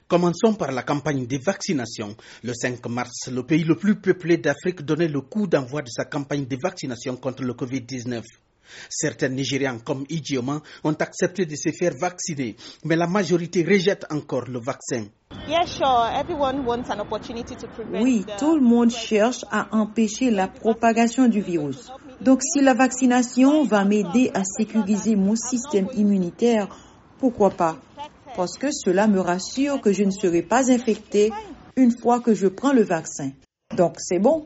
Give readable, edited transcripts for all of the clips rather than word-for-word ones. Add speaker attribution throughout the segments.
Speaker 1: Commençons par la campagne de vaccination. Le 5 mars, le pays le plus peuplé d'Afrique donnait le coup d'envoi de sa campagne de vaccination contre le Covid-19. Certains Nigérians, comme Idioma, ont accepté de se faire vacciner, mais la majorité rejette encore le vaccin.
Speaker 2: Oui, tout le monde cherche à empêcher la propagation du virus. Donc, si la vaccination va m'aider à sécuriser mon système immunitaire, pourquoi pas? Parce que cela me rassure que je ne serai pas infecté une fois que je prends le vaccin. Donc, c'est bon.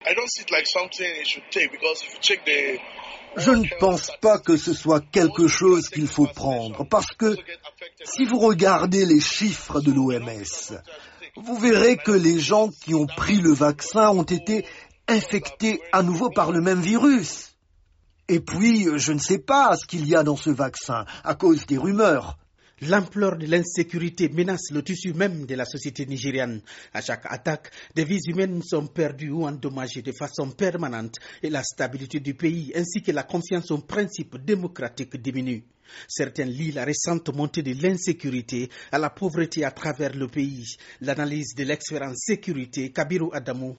Speaker 3: Je ne pense pas que ce soit quelque chose qu'il faut prendre, parce que si vous regardez les chiffres de l'OMS, vous verrez que les gens qui ont pris le vaccin ont été infectés à nouveau par le même virus. Et puis, je ne sais pas ce qu'il y a dans ce vaccin, à cause des rumeurs.
Speaker 1: L'ampleur de l'insécurité menace le tissu même de la société nigériane. À chaque attaque, des vies humaines sont perdues ou endommagées de façon permanente et la stabilité du pays ainsi que la confiance aux principes démocratiques diminue. Certains lient la récente montée de l'insécurité à la pauvreté à travers le pays. L'analyse de l'expérience sécurité, Kabiru Adamou.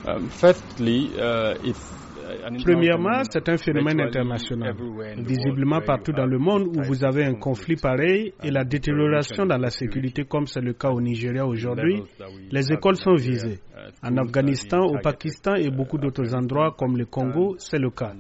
Speaker 4: Premièrement, c'est un phénomène international. Visiblement partout dans le monde où vous avez un conflit pareil et la détérioration dans la sécurité comme c'est le cas au Nigeria aujourd'hui, les écoles sont visées. En Afghanistan, au Pakistan et beaucoup d'autres endroits comme le Congo, c'est le cas.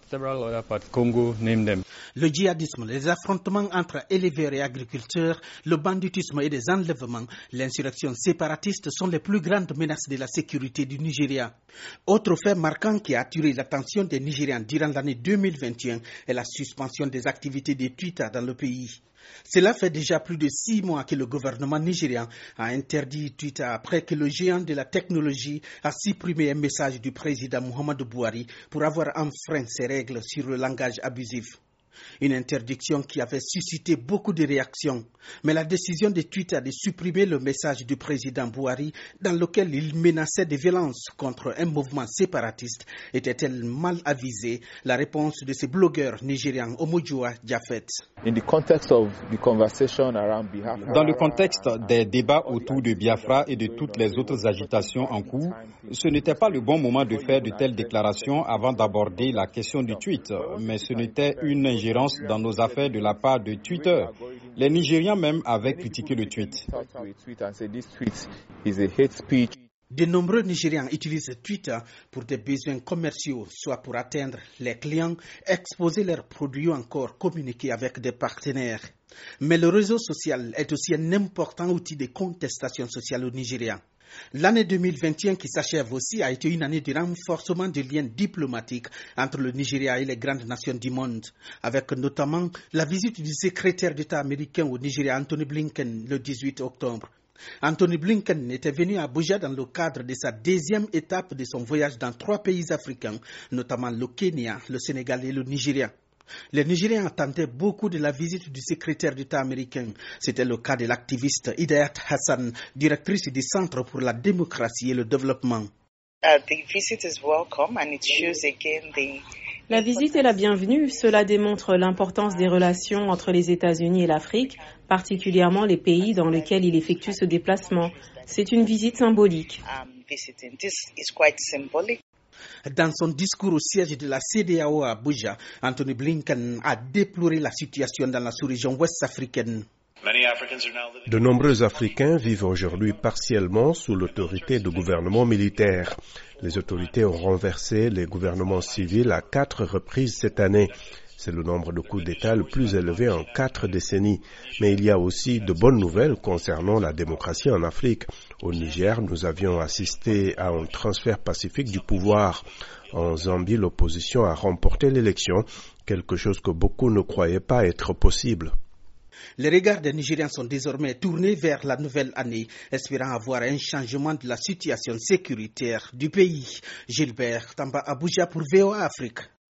Speaker 1: Le djihadisme, les affrontements entre éleveurs et agriculteurs, le banditisme et les enlèvements, l'insurrection séparatiste sont les plus grandes menaces de la sécurité du Nigeria. Autre fait marquant qui a attiré l'attention des Nigérians durant l'année 2021 est la suspension des activités de Twitter dans le pays. Cela fait déjà plus de 6 mois que le gouvernement nigérian a interdit Twitter après que le géant de la technologie a supprimé un message du président Muhammadu Buhari pour avoir enfreint ses règles sur le langage abusif. Une interdiction qui avait suscité beaucoup de réactions. Mais la décision de Twitter de supprimer le message du président Buhari dans lequel il menaçait de violences contre un mouvement séparatiste était-elle mal avisée? La réponse de ce blogueur nigérian Omojoa Jafet.
Speaker 5: Dans le contexte des débats autour de Biafra et de toutes les autres agitations en cours, ce n'était pas le bon moment de faire de telles déclarations avant d'aborder la question du tweet, mais ce n'était une ingérence dans nos affaires de la part de Twitter. Les Nigérians même avaient critiqué le tweet.
Speaker 1: De nombreux Nigérians utilisent Twitter pour des besoins commerciaux, soit pour atteindre les clients, exposer leurs produits ou encore communiquer avec des partenaires. Mais le réseau social est aussi un important outil de contestation sociale au Nigeria. L'année 2021 qui s'achève aussi a été une année de renforcement des liens diplomatiques entre le Nigeria et les grandes nations du monde, avec notamment la visite du secrétaire d'État américain au Nigeria, Anthony Blinken, le 18 octobre. Anthony Blinken était venu à Abuja dans le cadre de sa deuxième étape de son voyage dans 3 pays africains, notamment le Kenya, le Sénégal et le Nigeria. Les Nigériens attendaient beaucoup de la visite du secrétaire d'État américain. C'était le cas de l'activiste Hidayat Hassan, directrice du Centre pour la démocratie et le développement.
Speaker 6: La visite est la bienvenue. Cela démontre l'importance des relations entre les États-Unis et l'Afrique, particulièrement les pays dans lesquels il effectue ce déplacement. C'est une visite symbolique.
Speaker 1: Dans son discours au siège de la CEDEAO à Abuja, Anthony Blinken a déploré la situation dans la sous-région ouest-africaine.
Speaker 7: De nombreux Africains vivent aujourd'hui partiellement sous l'autorité de gouvernements militaires. Les autorités ont renversé les gouvernements civils à 4 reprises cette année. C'est le nombre de coups d'État le plus élevé en 4 décennies. Mais il y a aussi de bonnes nouvelles concernant la démocratie en Afrique. Au Niger, nous avions assisté à un transfert pacifique du pouvoir. En Zambie, l'opposition a remporté l'élection, quelque chose que beaucoup ne croyaient pas être possible.
Speaker 1: Les regards des Nigériens sont désormais tournés vers la nouvelle année, espérant avoir un changement de la situation sécuritaire du pays. Gilbert Tamba Abuja pour VOA Afrique.